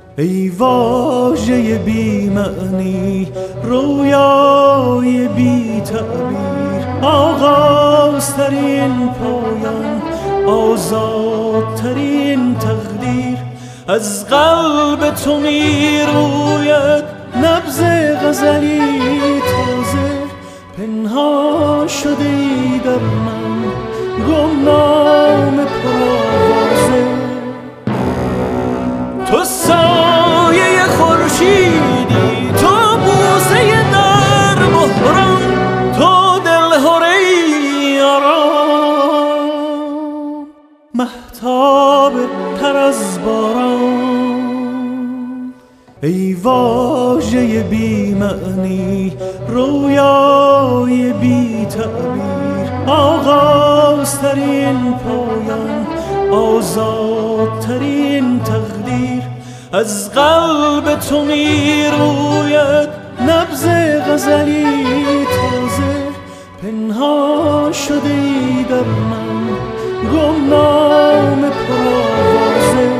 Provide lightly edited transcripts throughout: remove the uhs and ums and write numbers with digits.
ای واژه بی معنی، رویای بی تعبیر، آغازترین پایان، آزادترین تقدیر. از قلب تو می روید نبض غزلی تازه، پنهان شده ای در من گمنام پرآوازه. تو سایه خورشیدی، تو بوسه در بحران، تو دلهره ای آرام، مهتاب تر از باران. ای واژه بی معنی، رویای بی تعبیر، آغازترین پایان، آزادترین تقدیر. از قلب تو می روید نبض غزلی تازه، پنهان شده ای در من گمنام پرآوازه.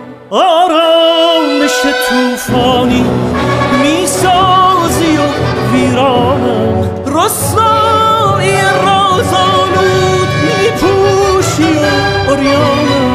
آرامش توفانی می سازی و ویرانم، رسوایی رازآلود می پوشی و عریانم.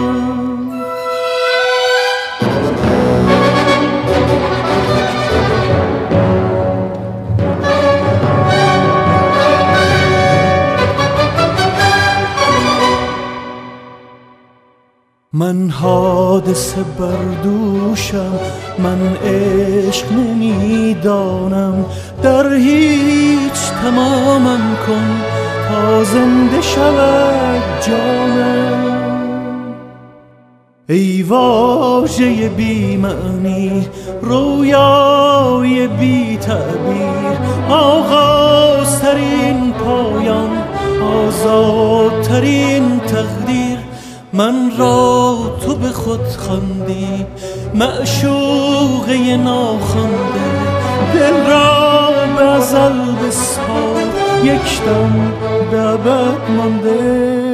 من حادثه بردوشم، من عشق نمیدانم، در هیچ تمامم کن تا زنده شود جانم. ای واژه بی معنی، رویای بی تعبیر، آغازترین پایان، آزادترین تقدیر. من را تو به خود خواندی، معشوقه ناخوانده، دل را به ازل بسپار، یک دم به ابد مانده.